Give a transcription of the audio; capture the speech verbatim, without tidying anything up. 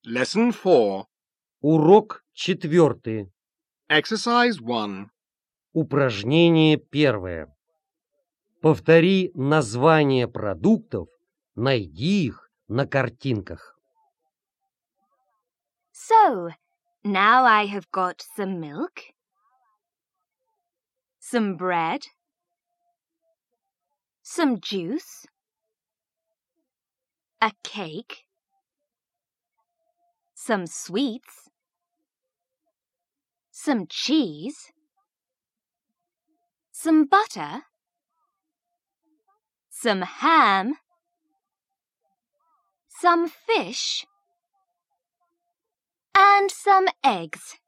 Lesson four. Урок четвертый. Exercise one. Упражнение первое. Повтори названия продуктов, найди их на картинках. So, now I have got some milk, some bread, some juice, a cake, some sweets, some cheese, some butter, some ham, some fish, and some eggs.